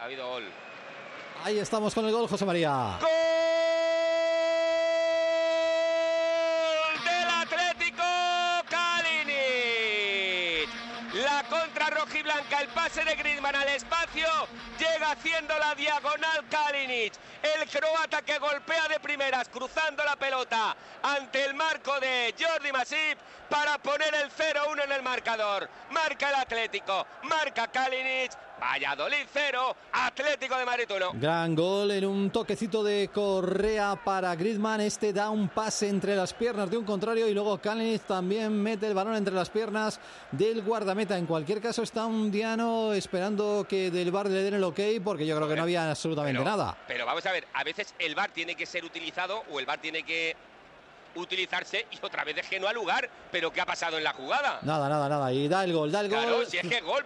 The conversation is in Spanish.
habido gol. Ahí estamos con el gol, José María. ¡Gol del Atlético Kalinic! La contra rojiblanca, el pase de Griezmann al espacio, llega haciendo la diagonal Kalinic, el croata que golpea de primeras, cruzando la pelota ante el marco de Jordi Masip para poner el 0-1 en el marcador. Marca el Atlético, marca Kalinic. Valladolid 0, Atlético de Madrid 1. Gran gol en un toquecito de Correa para Griezmann. Este da un pase entre las piernas de un contrario y luego Kalinic también mete el balón entre las piernas del guardameta. En cualquier caso está un diano esperando que del VAR le den el ok, porque yo creo que no había absolutamente nada. Pero vamos a ver, a veces el VAR tiene que ser utilizado o el VAR tiene que utilizarse y otra vez es que no ha lugar. ¿Pero qué ha pasado en la jugada? Nada. Y da el gol. Claro, si es que gol,